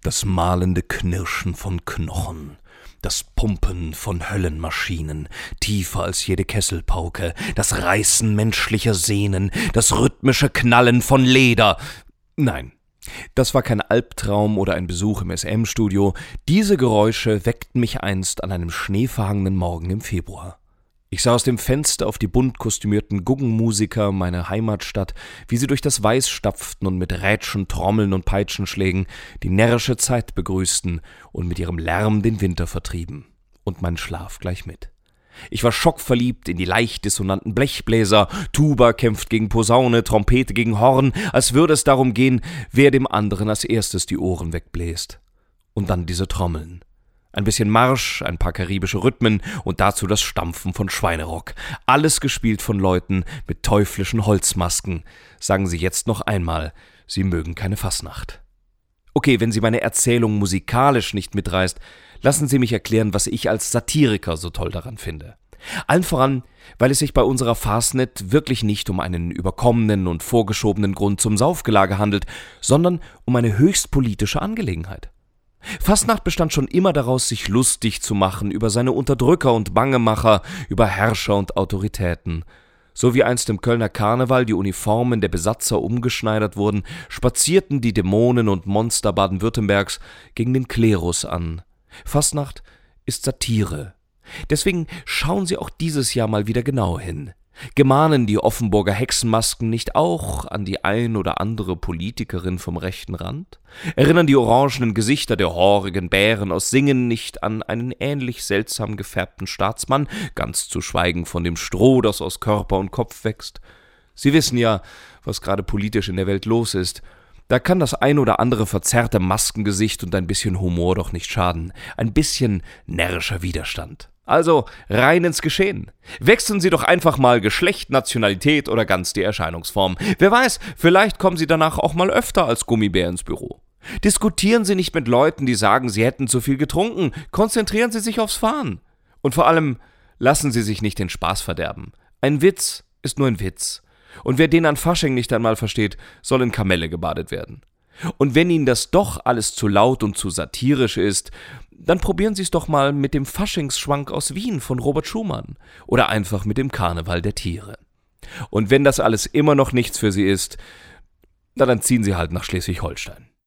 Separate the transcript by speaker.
Speaker 1: Das mahlende Knirschen von Knochen, das Pumpen von Höllenmaschinen, tiefer als jede Kesselpauke, das Reißen menschlicher Sehnen, das rhythmische Knallen von Leder. Nein, das war kein Albtraum oder ein Besuch im SM-Studio. Diese Geräusche weckten mich einst an einem schneeverhangenen Morgen im Februar. Ich sah aus dem Fenster auf die bunt kostümierten Guggenmusiker meiner Heimatstadt, wie sie durch das Weiß stapften und mit Rätschen, Trommeln und Peitschenschlägen die närrische Zeit begrüßten und mit ihrem Lärm den Winter vertrieben. Und mein Schlaf gleich mit. Ich war schockverliebt in die leicht dissonanten Blechbläser, Tuba kämpft gegen Posaune, Trompete gegen Horn, als würde es darum gehen, wer dem anderen als erstes die Ohren wegbläst. Und dann diese Trommeln. Ein bisschen Marsch, ein paar karibische Rhythmen und dazu das Stampfen von Schweinerock. Alles gespielt von Leuten mit teuflischen Holzmasken. Sagen Sie jetzt noch einmal, Sie mögen keine Fasnacht. Okay, wenn Sie meine Erzählung musikalisch nicht mitreißt, lassen Sie mich erklären, was ich als Satiriker so toll daran finde. Allen voran, weil es sich bei unserer Fasnet wirklich nicht um einen überkommenen und vorgeschobenen Grund zum Saufgelage handelt, sondern um eine höchst politische Angelegenheit. Fastnacht bestand schon immer daraus, sich lustig zu machen über seine Unterdrücker und Bangemacher, über Herrscher und Autoritäten. So wie einst im Kölner Karneval die Uniformen der Besatzer umgeschneidert wurden, spazierten die Dämonen und Monster Baden-Württembergs gegen den Klerus an. Fastnacht ist Satire. Deswegen schauen Sie auch dieses Jahr mal wieder genau hin. Gemahnen die Offenburger Hexenmasken nicht auch an die ein oder andere Politikerin vom rechten Rand? Erinnern die orangenen Gesichter der horrigen Bären aus Singen nicht an einen ähnlich seltsam gefärbten Staatsmann, ganz zu schweigen von dem Stroh, das aus Körper und Kopf wächst? Sie wissen ja, was gerade politisch in der Welt los ist. Da kann das ein oder andere verzerrte Maskengesicht und ein bisschen Humor doch nicht schaden. Ein bisschen närrischer Widerstand. Also rein ins Geschehen. Wechseln Sie doch einfach mal Geschlecht, Nationalität oder ganz die Erscheinungsform. Wer weiß, vielleicht kommen Sie danach auch mal öfter als Gummibär ins Büro. Diskutieren Sie nicht mit Leuten, die sagen, sie hätten zu viel getrunken. Konzentrieren Sie sich aufs Fahren. Und vor allem, lassen Sie sich nicht den Spaß verderben. Ein Witz ist nur ein Witz. Und wer den an Fasching nicht einmal versteht, soll in Kamelle gebadet werden. Und wenn Ihnen das doch alles zu laut und zu satirisch ist, dann probieren Sie es doch mal mit dem Faschingsschwank aus Wien von Robert Schumann oder einfach mit dem Karneval der Tiere. Und wenn das alles immer noch nichts für Sie ist, dann ziehen Sie halt nach Schleswig-Holstein.